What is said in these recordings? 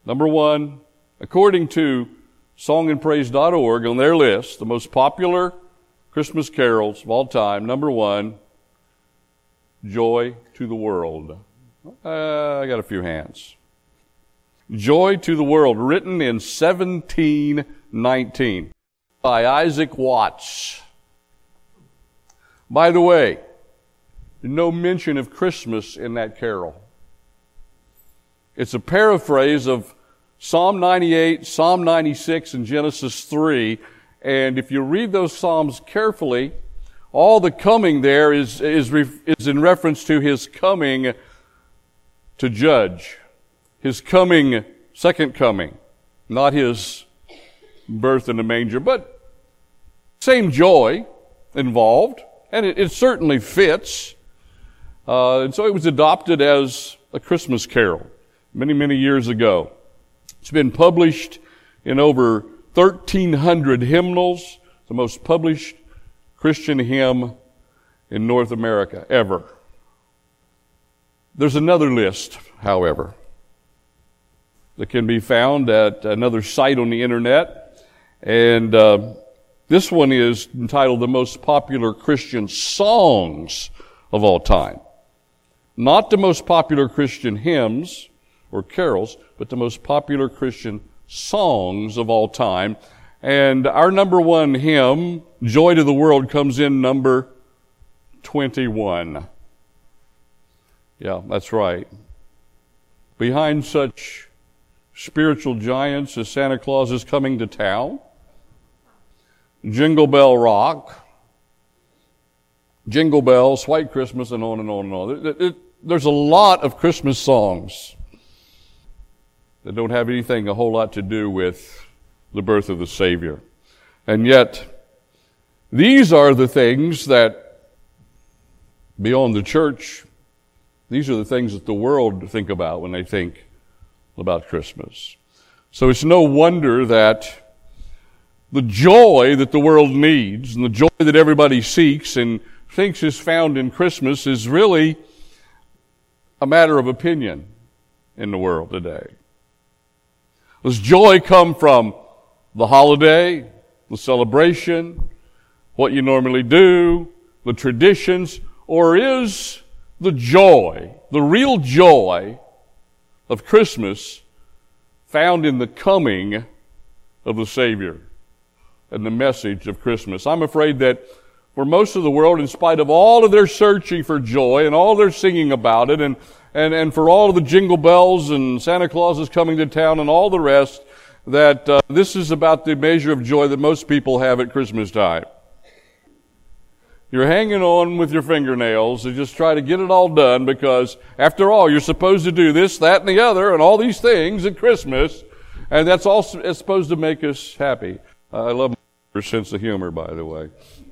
Number one, according to songandpraise.org, on their list, the most popular Christmas carols of all time, number one, Joy to the World. I got a few hands. Joy to the World, written in 1719 by Isaac Watts. By the way, no mention of Christmas in that carol. It's a paraphrase of Psalm 98, Psalm 96, and Genesis 3. And if you read those Psalms carefully, all the coming there is in reference to His coming to judge. His coming, second coming. Not His birth in the manger, but same joy involved. And it certainly fits. And so it was adopted as a Christmas carol many, many years ago. It's been published in over 1,300 hymnals, the most published Christian hymn in North America ever. There's another list, however, that can be found at another site on the internet. And this one is entitled The Most Popular Christian Songs of All Time. Not the most popular Christian hymns or carols, but the most popular Christian songs of all time. And our number one hymn, Joy to the World, comes in number 21. Yeah, that's right. Behind such spiritual giants as Santa Claus is Coming to Town, Jingle Bell Rock, Jingle Bells, White Christmas, and on and on and on. There's a lot of Christmas songs that don't have anything a whole lot to do with the birth of the Savior. And yet, these are the things that, beyond the church, these are the things that the world think about when they think about Christmas. So it's no wonder that the joy that the world needs and the joy that everybody seeks and thinks is found in Christmas is really a matter of opinion in the world today. Does joy come from the holiday, the celebration, what you normally do, the traditions, or is the joy, the real joy of Christmas found in the coming of the Savior and the message of Christmas? I'm afraid that for most of the world, in spite of all of their searching for joy and all their singing about it, and for all of the jingle bells and Santa Claus is Coming to Town and all the rest, that this is about the measure of joy that most people have at Christmas time. You're hanging on with your fingernails to just try to get it all done because, after all, you're supposed to do this, that, and the other, and all these things at Christmas, and that's all it's supposed to make us happy. I love your sense of humor, by the way.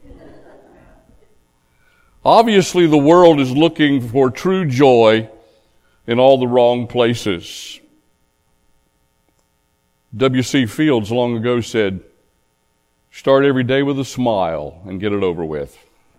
Obviously, the world is looking for true joy in all the wrong places. W.C. Fields long ago said, "Start every day with a smile and get it over with."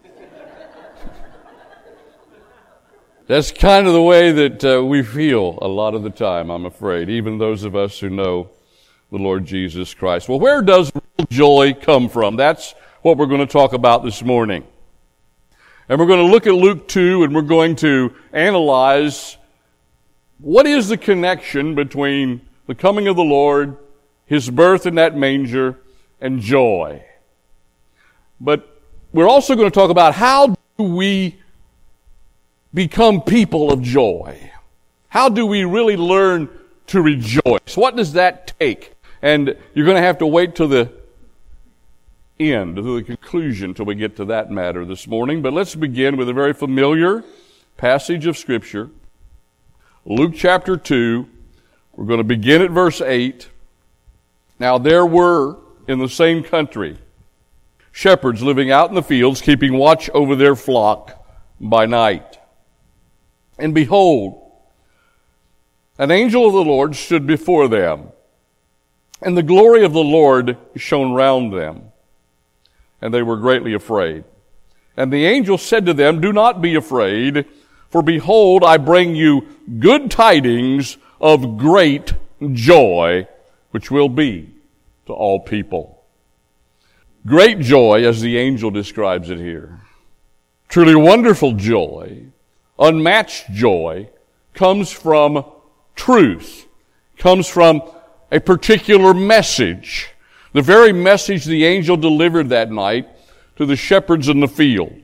That's kind of the way that we feel a lot of the time, I'm afraid, even those of us who know the Lord Jesus Christ. Well, where does real joy come from? That's what we're going to talk about this morning. And we're going to look at Luke 2, and we're going to analyze what is the connection between the coming of the Lord, His birth in that manger, and joy. But we're also going to talk about how do we become people of joy? How do we really learn to rejoice? What does that take? And you're going to have to wait till the end, to the conclusion, till we get to that matter this morning. But let's begin with a very familiar passage of Scripture. Luke chapter 2. We're going to begin at verse 8. Now there were in the same country shepherds living out in the fields, keeping watch over their flock by night. And behold, an angel of the Lord stood before them, and the glory of the Lord shone round them, and they were greatly afraid. And the angel said to them, "Do not be afraid, for behold, I bring you good tidings of great joy which will be to all people. Great joy, as the angel describes it here. Truly wonderful joy, unmatched joy, comes from truth, comes from a particular message. The very message the angel delivered that night to the shepherds in the field.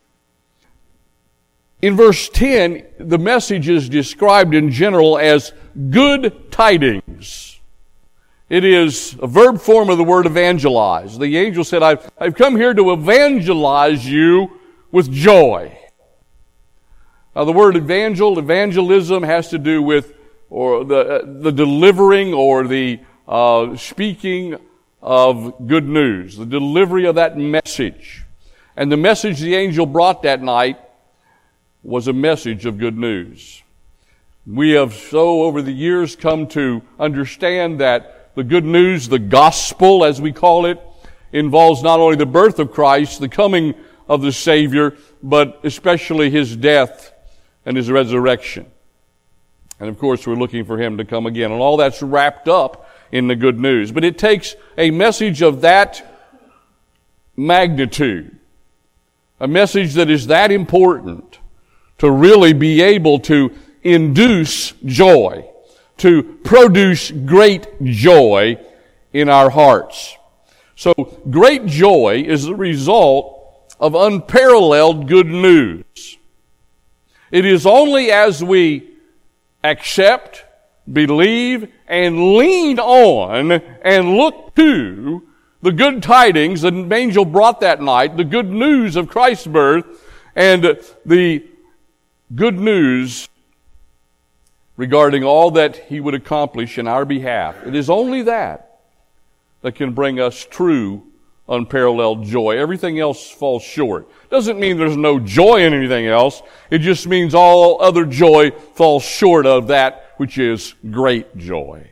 In verse 10, the message is described in general as good tidings. It is a verb form of the word evangelize. The angel said, I've come here to evangelize you with joy. Now the word evangelism has to do with or the delivering or the speaking of good news, the delivery of that message. And the message the angel brought that night was a message of good news. We have so over the years come to understand that the good news, the gospel as we call it, involves not only the birth of Christ, the coming of the Savior, but especially His death and His resurrection. And of course we're looking for Him to come again. And all that's wrapped up in the good news. But it takes a message of that magnitude, a message that is that important, to really be able to induce joy, to produce great joy in our hearts. So great joy is the result of unparalleled good news. It is only as we accept, believe, and lean on and look to the good tidings that the angel brought that night, the good news of Christ's birth, and the good news regarding all that He would accomplish in our behalf. It is only that can bring us true, unparalleled joy. Everything else falls short. Doesn't mean there's no joy in anything else. It just means all other joy falls short of that which is great joy.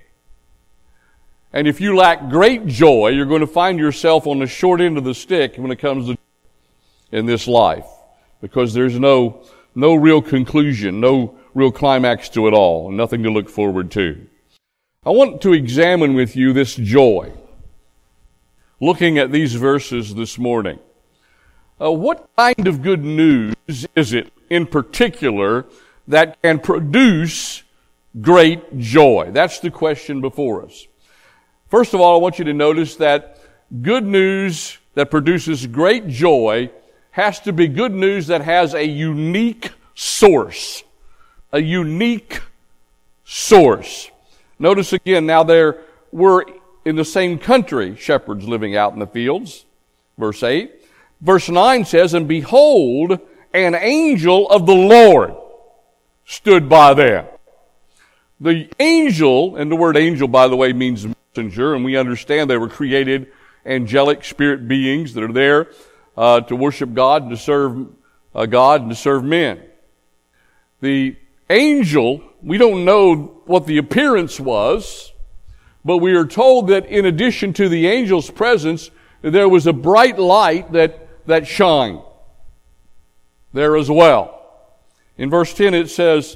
And if you lack great joy, you're going to find yourself on the short end of the stick when it comes to in this life, because there's no real conclusion, no real climax to it all, nothing to look forward to. I want to examine with you this joy, looking at these verses this morning. What kind of good news is it in particular that can produce great joy? That's the question before us. First of all, I want you to notice that good news that produces great joy has to be good news that has a unique source. A unique source. Notice again, now there were in the same country shepherds living out in the fields. Verse 8. Verse 9 says, and behold, an angel of the Lord stood by them. The angel, and the word angel, by the way, means messenger, and we understand they were created angelic spirit beings that are there to worship God and to serve God and to serve men. The angel, we don't know what the appearance was, but we are told that in addition to the angel's presence, there was a bright light that shined there as well. In verse 10 it says,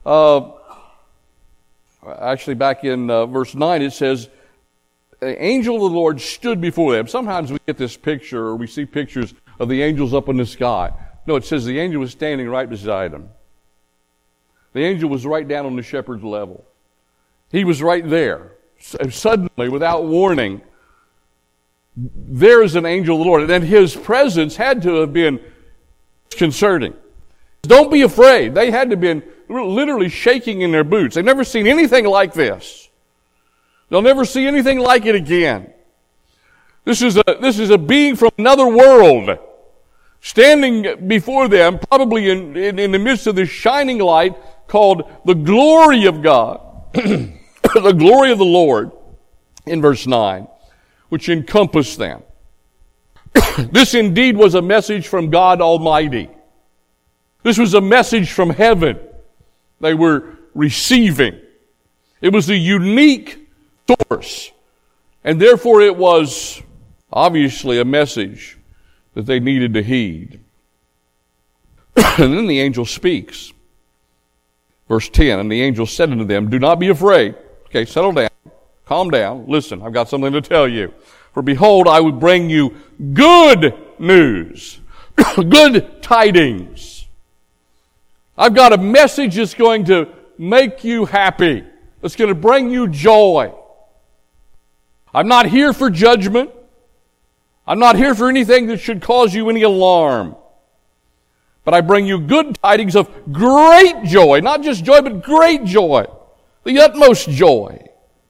actually back in verse 9 it says, the angel of the Lord stood before them. Sometimes we get this picture, or we see pictures of the angels up in the sky. No, it says the angel was standing right beside them. The angel was right down on the shepherd's level. He was right there. Suddenly, without warning, there is an angel of the Lord. And His presence had to have been disconcerting. Don't be afraid. They had to have been literally shaking in their boots. They've never seen anything like this. They'll never see anything like it again. This is a being from another world standing before them, probably in the midst of this shining light called the glory of God, the glory of the Lord, in verse 9, which encompassed them. This indeed was a message from God Almighty. This was a message from heaven they were receiving. It was a unique source, and therefore it was obviously a message that they needed to heed. And then the angel speaks. Verse 10, and the angel said unto them, do not be afraid. Okay, settle down. Calm down. Listen, I've got something to tell you. For behold, I will bring you good news. Good tidings. I've got a message that's going to make you happy. It's going to bring you joy. I'm not here for judgment. I'm not here for anything that should cause you any alarm. But I bring you good tidings of great joy. Not just joy, but great joy. The utmost joy.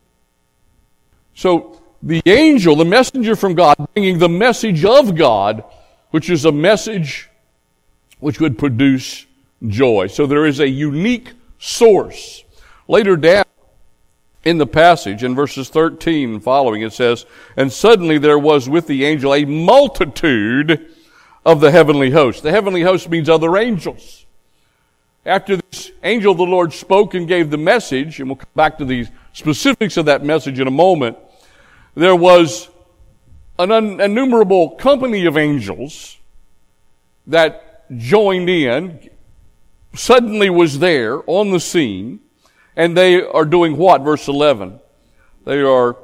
So, the angel, the messenger from God, bringing the message of God, which is a message which would produce joy. So there is a unique source. Later down in the passage, in verses 13 and following, it says, "And suddenly there was with the angel a multitude of the heavenly host." The heavenly host means other angels. After this angel of the Lord spoke and gave the message, and we'll come back to the specifics of that message in a moment, there was an innumerable company of angels that joined in, suddenly was there on the scene, and they are doing what? Verse 11. They are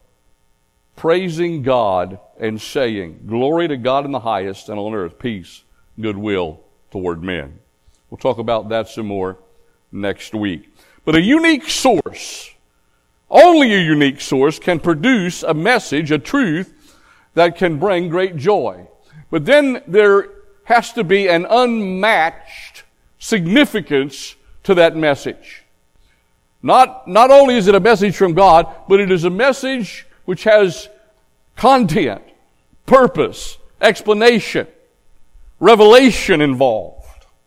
praising God and saying, "Glory to God in the highest, and on earth peace, goodwill toward men." We'll talk about that some more next week. But a unique source, only a unique source, can produce a message, a truth, that can bring great joy. But then there has to be an unmatched significance to that message. Not only is it a message from God, but it is a message which has content, purpose, explanation, revelation involved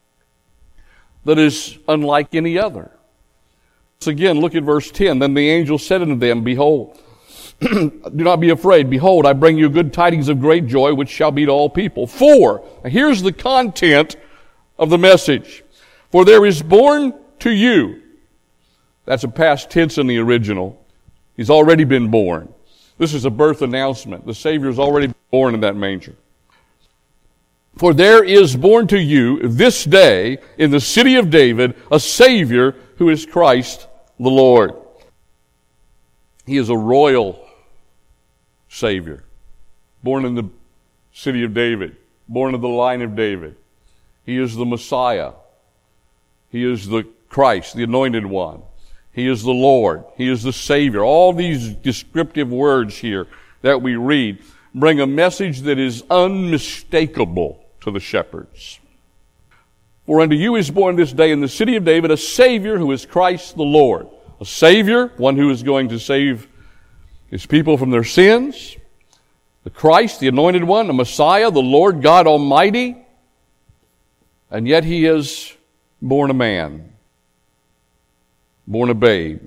that is unlike any other. So again, look at verse 10. "Then the angel said unto them, Behold, do not be afraid. Behold, I bring you good tidings of great joy, which shall be to all people. For," here's the content of the message, "for there is born to you," that's a past tense in the original. He's already been born. This is a birth announcement. The Savior is already born in that manger. "For there is born to you this day in the city of David a Savior who is Christ the Lord." He is a royal Savior, born in the city of David, born of the line of David. He is the Messiah. He is the Christ, the Anointed One. He is the Lord. He is the Savior. All these descriptive words here that we read bring a message that is unmistakable to the shepherds. "For unto you is born this day in the city of David a Savior who is Christ the Lord." A Savior, one who is going to save His people from their sins. The Christ, the Anointed One, the Messiah, the Lord God Almighty. And yet He is born a man, born a babe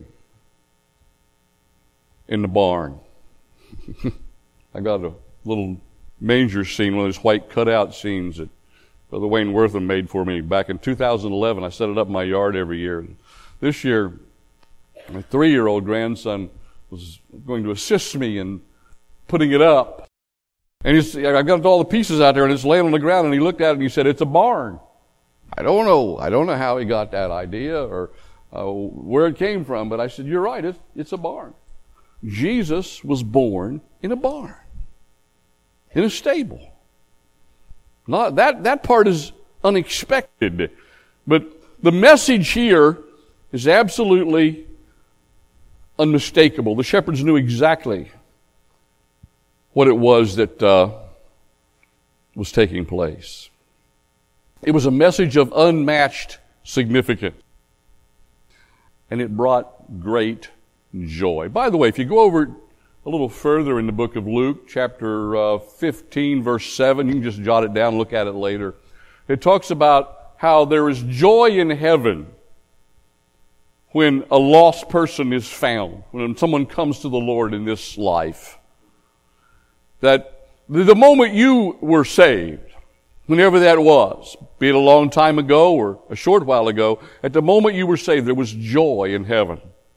in the barn. I got a little manger scene, one of those white cutout scenes that Brother Wayne Wortham made for me back in 2011. I set it up in my yard every year. This year, my 3-year-old grandson was going to assist me in putting it up. And I got all the pieces out there, and it's laying on the ground, and he looked at it and he said, "It's a barn." I don't know how he got that idea or where it came from, but I said, "You're right, it's a barn." Jesus was born in a barn, in a stable. Not that part is unexpected, but the message here is absolutely unmistakable. The shepherds knew exactly what it was that was taking place. It was a message of unmatched significance, and it brought great joy. By the way, if you go over a little further in the book of Luke, chapter 15, verse 7, you can just jot it down and look at it later. It talks about how there is joy in heaven when a lost person is found, when someone comes to the Lord in this life. That the moment you were saved, whenever that was, be it a long time ago or a short while ago, at the moment you were saved, there was joy in heaven.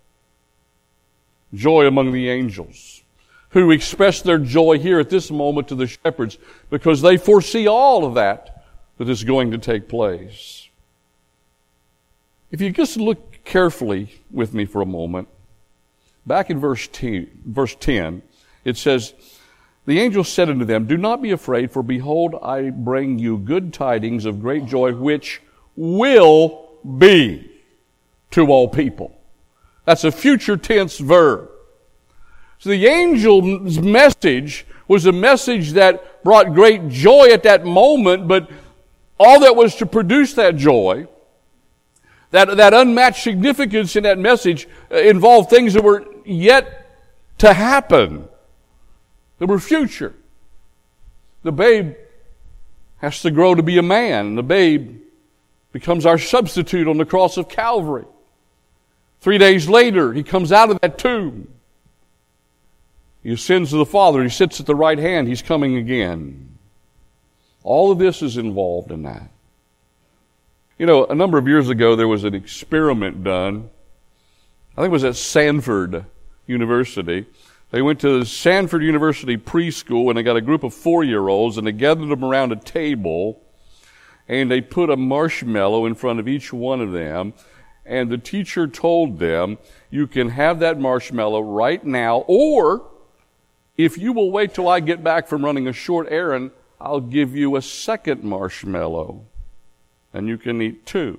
Joy among the angels, who express their joy here at this moment to the shepherds because they foresee all of that is going to take place. If you just look carefully with me for a moment, back in verse 10, it says, the angel said unto them, do not be afraid, for behold, I bring you good tidings of great joy, which will be to all people. That's a future tense verb. So the angel's message was a message that brought great joy at that moment, but all that was to produce that joy, that unmatched significance in that message involved things that were yet to happen, that were future. The babe has to grow to be a man. The babe becomes our substitute on the cross of Calvary. 3 days later, he comes out of that tomb. He ascends to the Father. He sits at the right hand. He's coming again. All of this is involved in that. You know, a number of years ago, there was an experiment done. I think it was at Sanford University. They went to the Sanford University preschool, and they got a group of 4-year-olds, and they gathered them around a table, and they put a marshmallow in front of each one of them, and the teacher told them, you can have that marshmallow right now, or if you will wait till I get back from running a short errand, I'll give you a second marshmallow, and you can eat 2.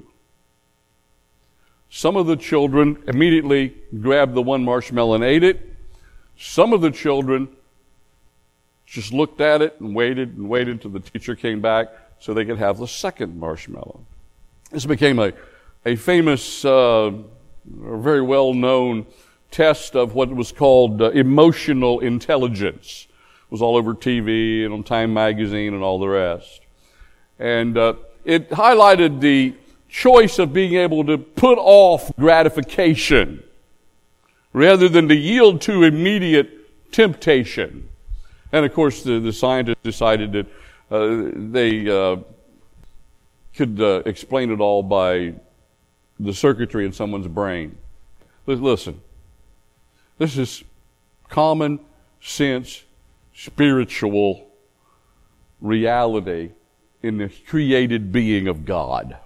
Some of the children immediately grabbed the one marshmallow and ate it. Some of the children just looked at it and waited until the teacher came back so they could have the second marshmallow. This became a famous, very well-known test of what was called emotional intelligence. It was all over TV and on Time Magazine and all the rest. And it highlighted the choice of being able to put off gratification rather than to yield to immediate temptation. And of course, the scientists decided that they could explain it all by the circuitry in someone's brain. Listen, this is common sense, spiritual reality in the created being of God.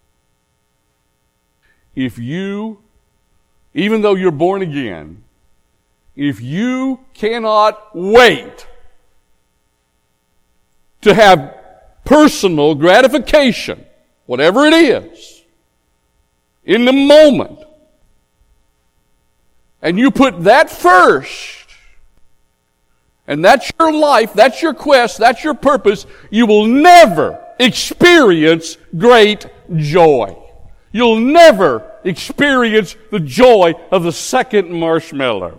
If you, even though you're born again, if you cannot wait to have personal gratification, whatever it is, in the moment, and you put that first, and that's your life, that's your quest, that's your purpose, you will never experience great joy. You'll never experience the joy of the second marshmallow.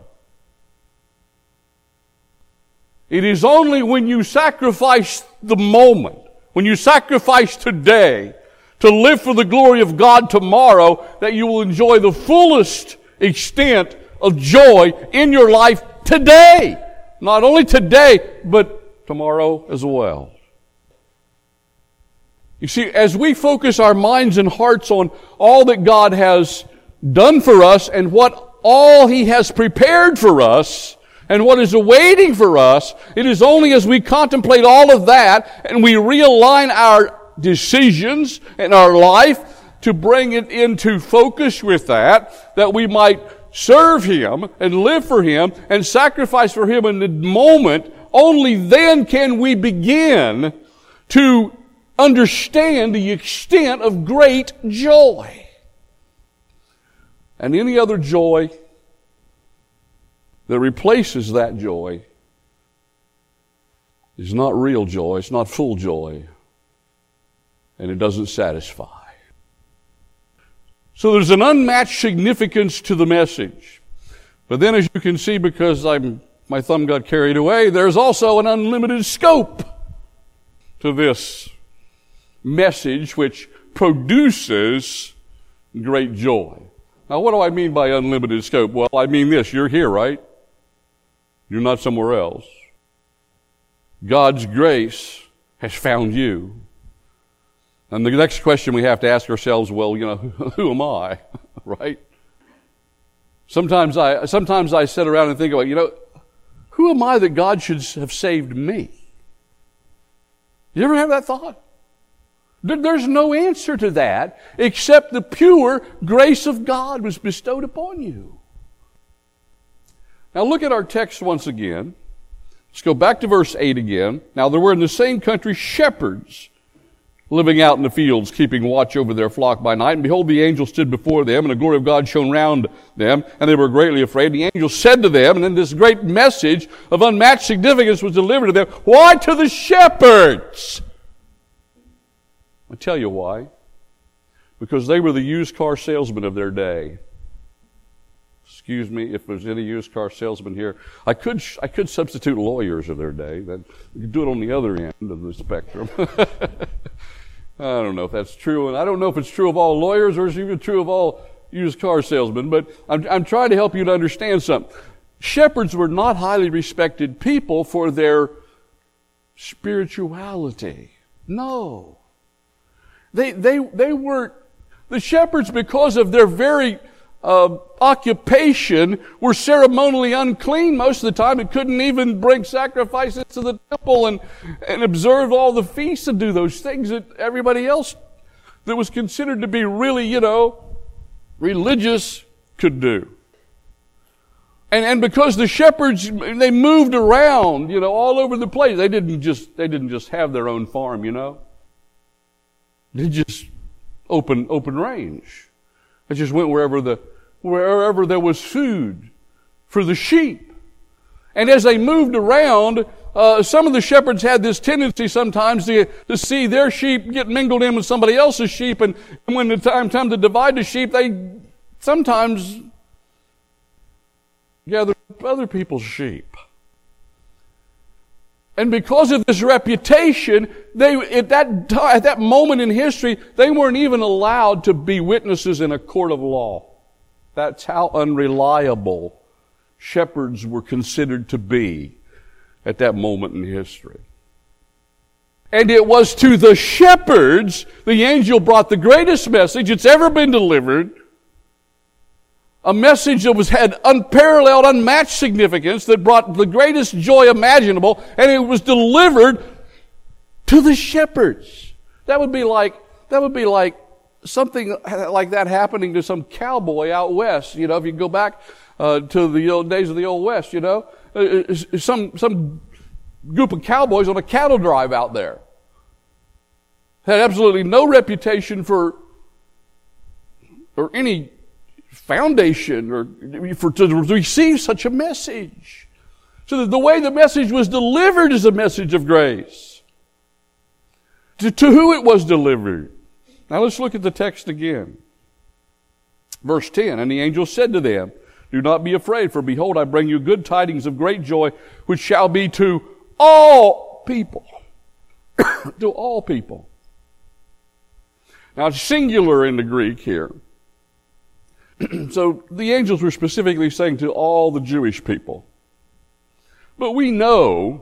It is only when you sacrifice the moment, when you sacrifice today to live for the glory of God tomorrow, that you will enjoy the fullest extent of joy in your life today. Not only today, but tomorrow as well. You see, as we focus our minds and hearts on all that God has done for us and what all He has prepared for us and what is awaiting for us, it is only as we contemplate all of that and we realign our decisions and our life to bring it into focus with that, that we might serve Him and live for Him and sacrifice for Him in the moment. Only then can we begin to understand the extent of great joy. And any other joy that replaces that joy is not real joy, it's not full joy, and it doesn't satisfy. So there's an unmatched significance to the message. But then, as you can see, because my thumb got carried away, there's also an unlimited scope to this message which produces great joy. Now, what do I mean by unlimited scope? Well, I mean this. You're here, right? You're not somewhere else. God's grace has found you. And the next question we have to ask ourselves, well, who am I? Right? Sometimes I sit around and think about, who am I that God should have saved me? You ever have that thought? There's no answer to that except the pure grace of God was bestowed upon you. Now look at our text once again. Let's go back to verse 8 again. Now there were in the same country shepherds living out in the fields, keeping watch over their flock by night. And behold, the angel stood before them, and the glory of God shone round them, and they were greatly afraid. The angel said to them, and then this great message of unmatched significance was delivered to them. Why to the shepherds? I'll tell you why. Because they were the used car salesmen of their day. Excuse me if there's any used car salesmen here. I could substitute lawyers of their day. You could do it on the other end of the spectrum. I don't know if that's true, and I don't know if it's true of all lawyers or it's even true of all used car salesmen, but I'm trying to help you to understand something. Shepherds were not highly respected people for their spirituality. No. They weren't. The shepherds, because of their very occupation, were ceremonially unclean most of the time and couldn't even bring sacrifices to the temple and observe all the feasts and do those things that everybody else that was considered to be really, religious could do. And because the shepherds, they moved around, all over the place. They didn't just have their own farm, They just open range. They just went wherever there was food for the sheep. And as they moved around, some of the shepherds had this tendency sometimes to see their sheep get mingled in with somebody else's sheep, and when the time to divide the sheep, they sometimes gathered other people's sheep. And because of this reputation, at that moment in history, they weren't even allowed to be witnesses in a court of law. That's how unreliable shepherds were considered to be at that moment in history. And it was to the shepherds the angel brought the greatest message that's ever been delivered. A message that had unparalleled, unmatched significance, that brought the greatest joy imaginable, and it was delivered to the shepherds. That would be like something like that happening to some cowboy out west. If you go back to the old days of the Old West, some group of cowboys on a cattle drive out there had absolutely no reputation or any foundation to receive such a message. So that the way the message was delivered is a message of grace. To who it was delivered. Now let's look at the text again. Verse 10, and the angel said to them, do not be afraid, for behold, I bring you good tidings of great joy, which shall be to all people. To all people. Now it's singular in the Greek here. So the angels were specifically saying to all the Jewish people. But we know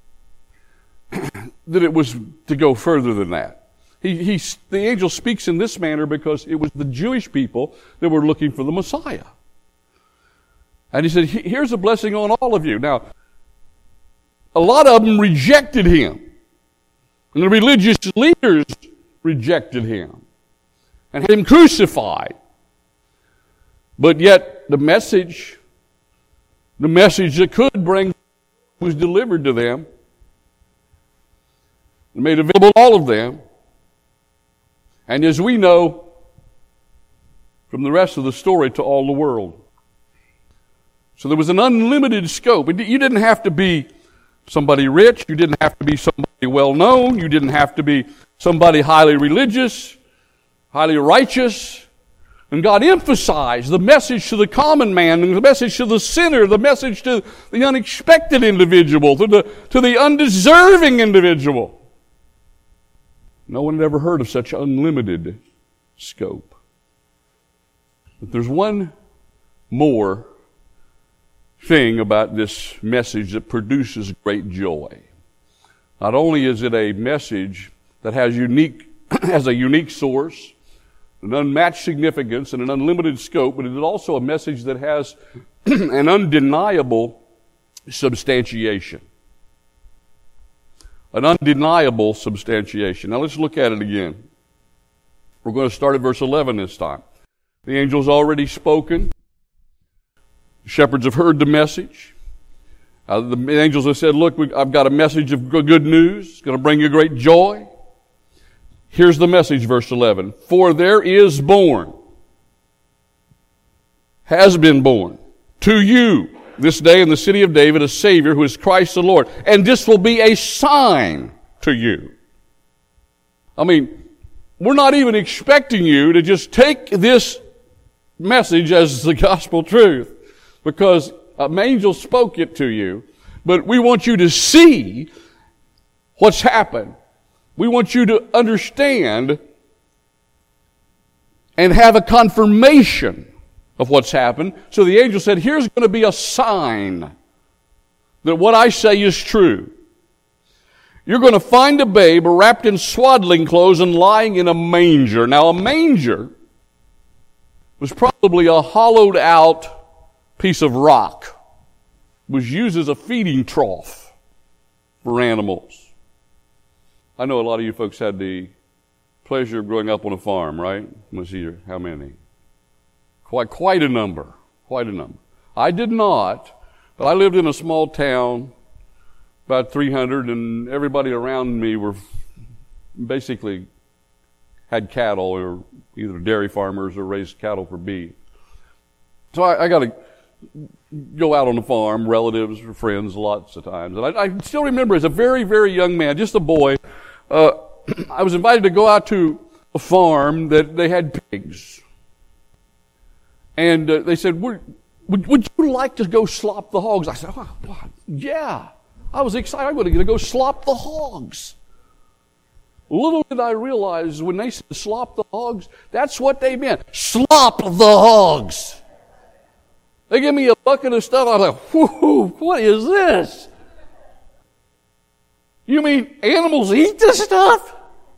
that it was to go further than that. The angel speaks in this manner because it was the Jewish people that were looking for the Messiah. And he said, here's a blessing on all of you. Now, a lot of them rejected him. And the religious leaders rejected him and had him crucified. But yet the message that could bring was delivered to them and made available to all of them. And as we know from the rest of the story, to all the world. So there was an unlimited scope. You didn't have to be somebody rich. You didn't have to be somebody well known. You didn't have to be somebody highly religious, highly righteous. And God emphasized the message to the common man, and the message to the sinner, the message to the unexpected individual, to the undeserving individual. No one had ever heard of such unlimited scope. But there's one more thing about this message that produces great joy. Not only is it a message that has a unique source, an unmatched significance, and an unlimited scope, but it is also a message that has an undeniable substantiation. An undeniable substantiation. Now let's look at it again. We're going to start at verse 11 this time. The angel's already spoken. Shepherds have heard the message. The angels have said, look, I've got a message of good news. It's going to bring you great joy. Here's the message, verse 11. For there is born, has been born, to you this day in the city of David a Savior who is Christ the Lord. And this will be a sign to you. I mean, we're not even expecting you to just take this message as the gospel truth, because an angel spoke it to you, but we want you to see what's happened. We want you to understand and have a confirmation of what's happened. So the angel said, here's going to be a sign that what I say is true. You're going to find a babe wrapped in swaddling clothes and lying in a manger. Now, a manger was probably a hollowed out piece of rock. It was used as a feeding trough for animals. I know a lot of you folks had the pleasure of growing up on a farm, right? Let's see how many. Quite a number. Quite a number. I did not, but I lived in a small town, about 300, and everybody around me were basically had cattle, or either dairy farmers or raised cattle for beef. So I got to go out on the farm, relatives or friends, lots of times. And I still remember as a very, very young man, just a boy, I was invited to go out to a farm that they had pigs. And they said, would you like to go slop the hogs? I said, oh, what? Yeah. I was excited. I'm going to go slop the hogs. Little did I realize when they said slop the hogs, that's what they meant. Slop the hogs. They give me a bucket of stuff. I was like, whoo, what is this? You mean animals eat this stuff?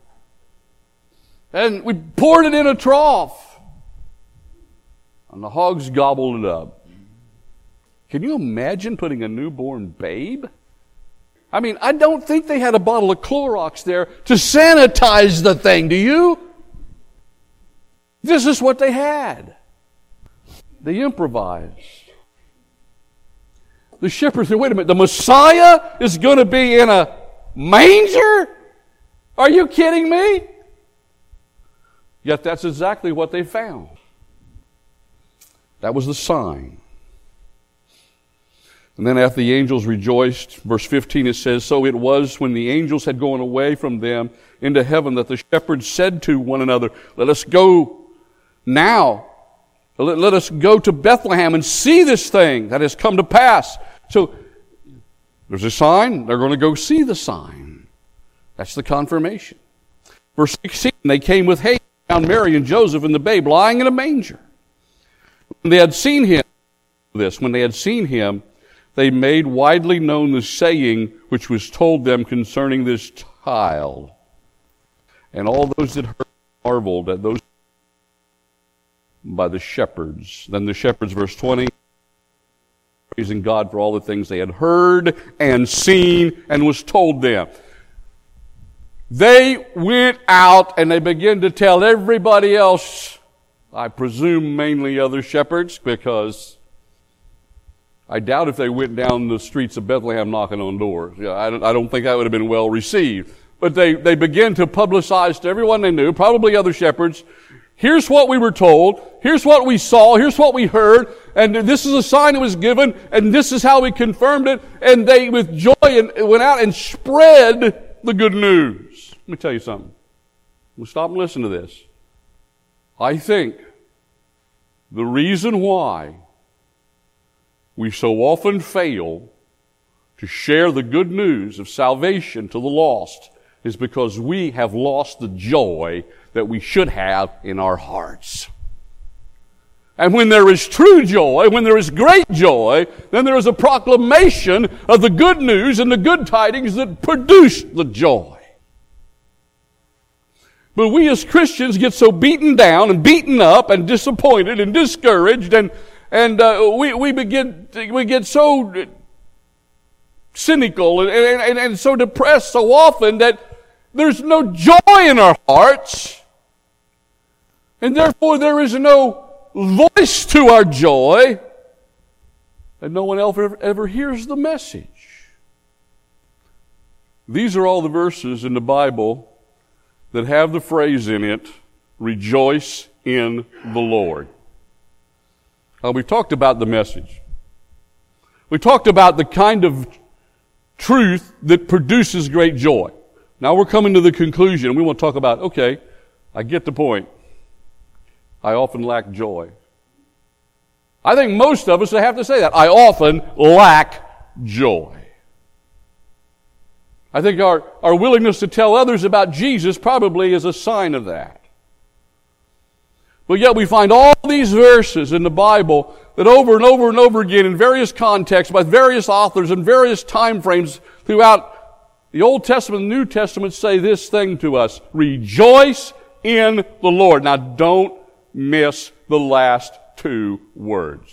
And we poured it in a trough. And the hogs gobbled it up. Can you imagine putting a newborn babe? I mean, I don't think they had a bottle of Clorox there to sanitize the thing, do you? This is what they had. They improvised. The shepherds said, wait a minute, the Messiah is going to be in a manger? Are you kidding me? Yet that's exactly what they found. That was the sign. And then after the angels rejoiced, verse 15 it says, so it was when the angels had gone away from them into heaven that the shepherds said to one another, let us go now. Let us go to Bethlehem and see this thing that has come to pass. So there's a sign. They're going to go see the sign. That's the confirmation. Verse 16, they came with haste, found Mary and Joseph and the babe lying in a manger. When they had seen him, they made widely known the saying which was told them concerning this child. And all those that heard marveled at those by the shepherds. Then the shepherds, verse 20, praising God for all the things they had heard and seen and was told them. They went out and they began to tell everybody else, I presume mainly other shepherds, because I doubt if they went down the streets of Bethlehem knocking on doors. Yeah, I don't think that would have been well received. But they began to publicize to everyone they knew, probably other shepherds, here's what we were told, here's what we saw, here's what we heard, and this is a sign that was given, and this is how we confirmed it, and they with joy went out and spread the good news. Let me tell you something. We'll stop and listen to this. I think the reason why we so often fail to share the good news of salvation to the lost is because we have lost the joy that we should have in our hearts. And when there is true joy, when there is great joy, then there is a proclamation of the good news and the good tidings that produce the joy. But we as Christians get so beaten down and beaten up and disappointed and discouraged, and we get so cynical and so depressed so often that there's no joy in our hearts, and therefore there is no voice to our joy. and no one else ever hears the message. These are all the verses in the Bible that have the phrase in it, rejoice in the Lord. Now, we talked about the message. We talked about the kind of truth that produces great joy. Now we're coming to the conclusion. We want to talk about, okay, I get the point. I often lack joy. I think most of us have to say that. I often lack joy. I think our willingness to tell others about Jesus probably is a sign of that. But yet we find all these verses in the Bible that over and over and over again in various contexts by various authors and various time frames throughout the Old Testament and New Testament say this thing to us: rejoice in the Lord. Now don't miss the last two words.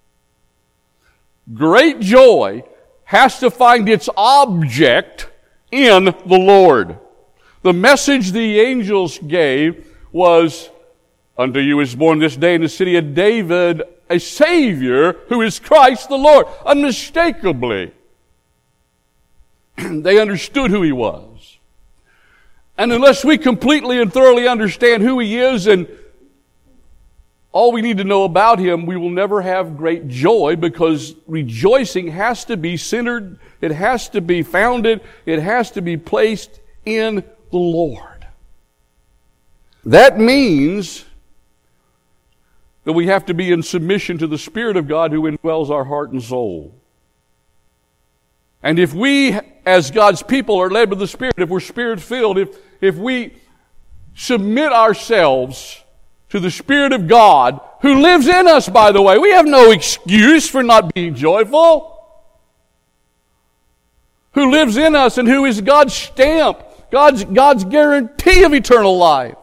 Great joy has to find its object in the Lord. The message the angels gave was, unto you is born this day in the city of David a Savior who is Christ the Lord. Unmistakably, they understood who He was. And unless we completely and thoroughly understand who He is and all we need to know about Him, we will never have great joy, because rejoicing has to be centered, it has to be founded, it has to be placed in the Lord. That means that we have to be in submission to the Spirit of God who indwells our heart and soul. And if we, as God's people, are led by the Spirit, if we're Spirit-filled, if we submit ourselves to the Spirit of God, who lives in us, by the way, we have no excuse for not being joyful. Who lives in us and who is God's stamp, God's guarantee of eternal life.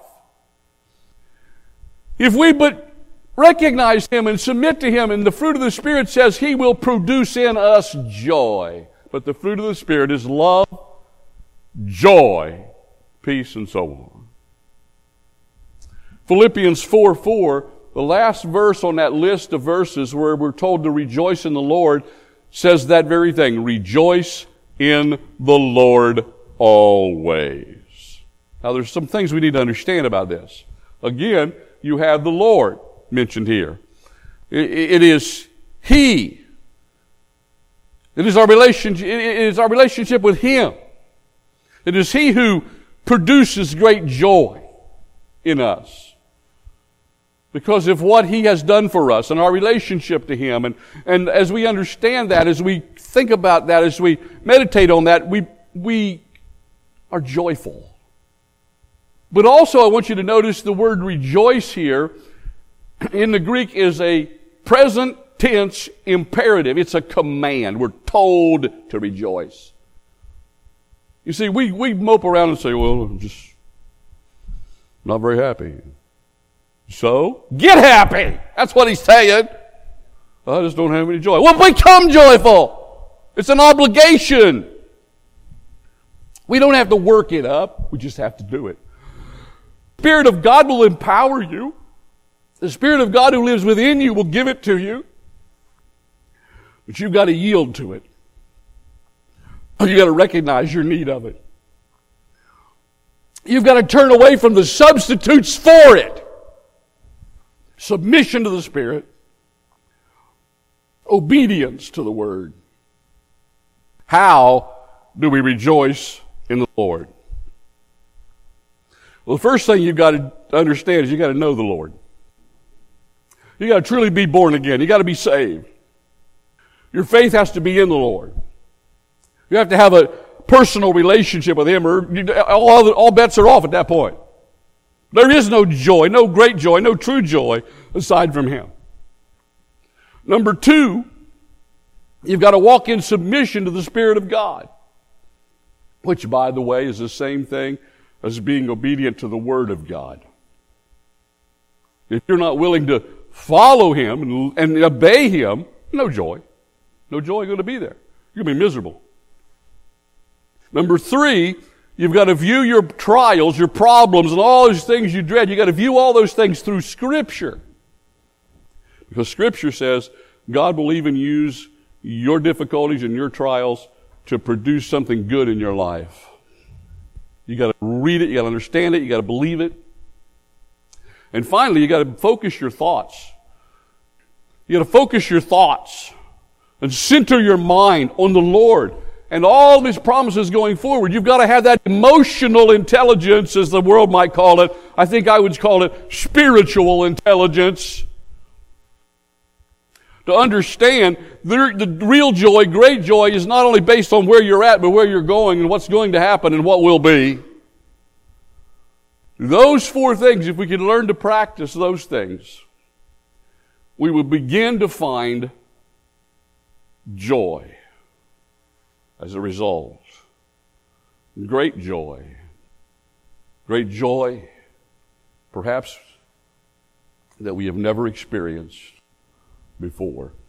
If we but recognize Him and submit to Him, and the fruit of the Spirit says He will produce in us joy. But the fruit of the Spirit is love, joy, peace, and so on. Philippians 4:4, the last verse on that list of verses where we're told to rejoice in the Lord, says that very thing. Rejoice in the Lord always. Now there's some things we need to understand about this. Again, you have the Lord mentioned here. It is He. It is our relationship with Him. It is He who produces great joy in us, because of what He has done for us and our relationship to Him. And as we understand that, as we think about that, as we meditate on that, we are joyful. But also I want you to notice the word rejoice here in the Greek is a present tense imperative. It's a command. We're told to rejoice. You see, we mope around and say, well, I'm just not very happy. So, get happy! That's what he's saying. I just don't have any joy. Well, become joyful! It's an obligation. We don't have to work it up. We just have to do it. The Spirit of God will empower you. The Spirit of God who lives within you will give it to you. But you've got to yield to it. You've got to recognize your need of it. You've got to turn away from the substitutes for it. Submission to the Spirit. Obedience to the Word. How do we rejoice in the Lord? Well, the first thing you've got to understand is you've got to know the Lord. You've got to truly be born again. You've got to be saved. Your faith has to be in the Lord. You have to have a personal relationship with Him, or all bets are off at that point. There is no joy, no great joy, no true joy aside from Him. Number two, you've got to walk in submission to the Spirit of God, which, by the way, is the same thing as being obedient to the Word of God. If you're not willing to follow Him and obey Him, no joy. No joy going to be there. You're going to be miserable. Number three, you've got to view your trials, your problems, and all those things you dread. You've got to view all those things through Scripture. Because Scripture says God will even use your difficulties and your trials to produce something good in your life. You got to read it, you got to understand it, you got to believe it. And finally, you got to focus your thoughts. You got to focus your thoughts and center your mind on the Lord and all His promises going forward. You've got to have that emotional intelligence, as the world might call it. I think I would call it spiritual intelligence. To understand the real joy, great joy, is not only based on where you're at, but where you're going and what's going to happen and what will be. Those four things, if we can learn to practice those things, we will begin to find joy as a result. Great joy. Great joy, perhaps, that we have never experienced before.